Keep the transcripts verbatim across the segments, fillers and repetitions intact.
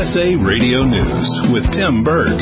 S A Radio News with Tim Berg.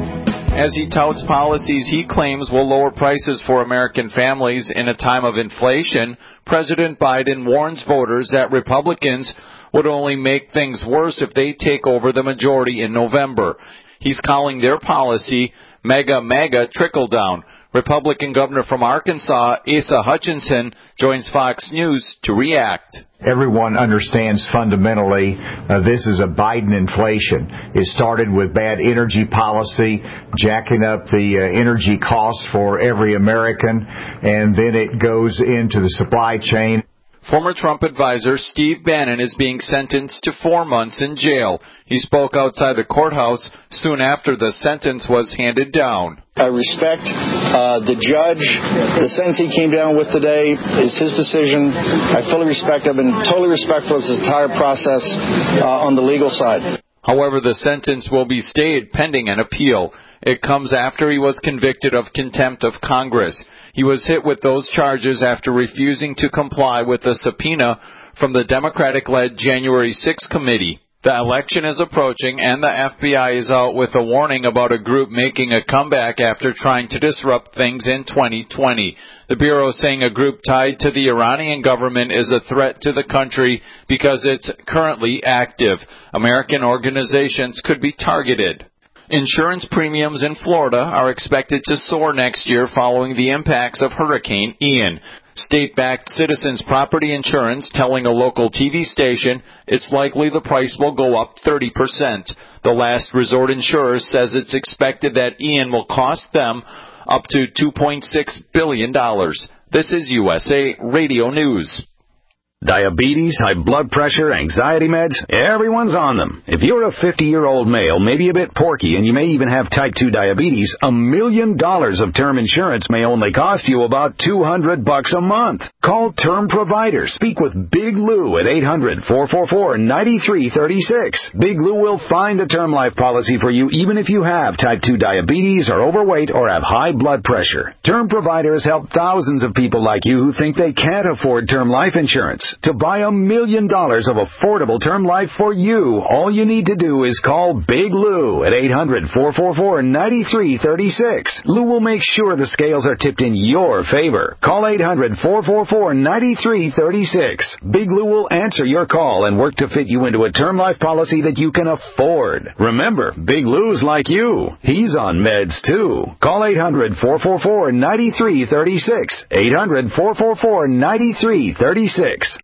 As he touts policies he claims will lower prices for American families in a time of inflation, President Biden warns voters that Republicans would only make things worse if they take over the majority in November. He's calling their policy mega, mega trickle-down. Republican governor from Arkansas, Asa Hutchinson, joins Fox News to react. Everyone understands fundamentally uh, this is a Biden inflation. It started with bad energy policy, jacking up the uh, energy costs for every American, and then it goes into the supply chain. Former Trump advisor Steve Bannon is being sentenced to four months in jail. He spoke outside the courthouse soon after the sentence was handed down. I respect uh, the judge. The sentence he came down with today is his decision. I fully respect. I've been totally respectful of this entire process uh, on the legal side. However, the sentence will be stayed pending an appeal. It comes after he was convicted of contempt of Congress. He was hit with those charges after refusing to comply with a subpoena from the Democratic-led January sixth committee. The election is approaching, and the F B I is out with a warning about a group making a comeback after trying to disrupt things in twenty twenty. The Bureau is saying a group tied to the Iranian government is a threat to the country because it's currently active. American organizations could be targeted. Insurance premiums in Florida are expected to soar next year following the impacts of Hurricane Ian. State-backed Citizens Property Insurance telling a local T V station it's likely the price will go up thirty percent. The Last Resort Insurer says it's expected that Ian will cost them up to two point six billion dollars. This is U S A Radio News. Diabetes, high blood pressure, anxiety meds, everyone's on them. If you're a fifty-year-old male, maybe a bit porky, and you may even have type two diabetes, a million dollars of term insurance may only cost you about two hundred bucks a month. Call Term Provider. Speak with Big Lou at eight hundred, four four four, nine three three six. Big Lou will find a term life policy for you even if you have type two diabetes, are overweight, or have high blood pressure. Term Provider has helped thousands of people like you who think they can't afford term life insurance. To buy a million dollars of affordable term life for you, all you need to do is call Big Lou at eight hundred, four four four, nine three three six. Lou will make sure the scales are tipped in your favor. Call eight hundred, four four four, nine three three six. Big Lou will answer your call and work to fit you into a term life policy that you can afford. Remember, Big Lou's like you. He's on meds too. Call eight hundred, four four four, nine three three six. eight hundred, four four four, nine three three six.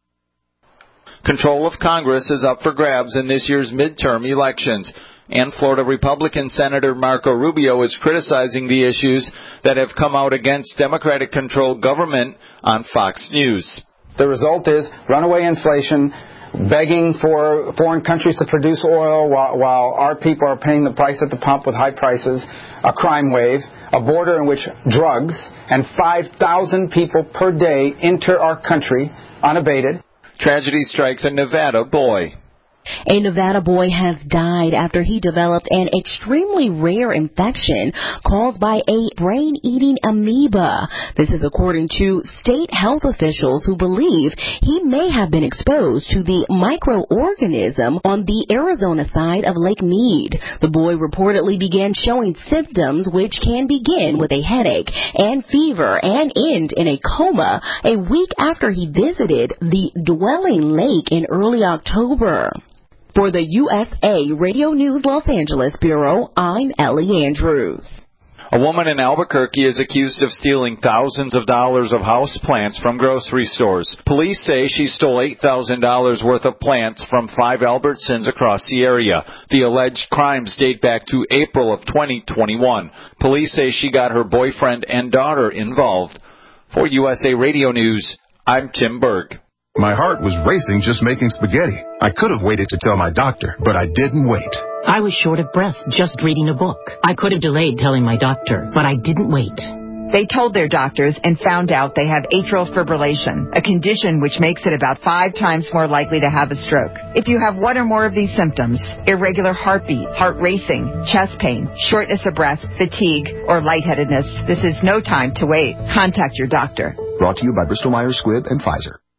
Control of Congress is up for grabs in this year's midterm elections, and Florida Republican Senator Marco Rubio is criticizing the issues that have come out against Democratic-controlled government on Fox News. The result is runaway inflation, begging for foreign countries to produce oil while, while our people are paying the price at the pump with high prices, a crime wave, a border in which drugs and five thousand people per day enter our country unabated. Tragedy strikes a Nevada boy. A Nevada boy has died after he developed an extremely rare infection caused by a brain-eating amoeba. This is according to state health officials who believe he may have been exposed to the microorganism on the Arizona side of Lake Mead. The boy reportedly began showing symptoms which can begin with a headache and fever and end in a coma a week after he visited the Dwelling Lake in early October. For the U S A Radio News Los Angeles Bureau, I'm Ellie Andrews. A woman in Albuquerque is accused of stealing thousands of dollars of house plants from grocery stores. Police say she stole eight thousand dollars worth of plants from five Albertsons across the area. The alleged crimes date back to April of twenty twenty-one. Police say she got her boyfriend and daughter involved. For U S A Radio News, I'm Tim Berg. My heart was racing just making spaghetti. I could have waited to tell my doctor, but I didn't wait. I was short of breath just reading a book. I could have delayed telling my doctor, but I didn't wait. They told their doctors and found out they have atrial fibrillation, a condition which makes it about five times more likely to have a stroke. If you have one or more of these symptoms, irregular heartbeat, heart racing, chest pain, shortness of breath, fatigue, or lightheadedness, this is no time to wait. Contact your doctor. Brought to you by Bristol Myers Squibb and Pfizer.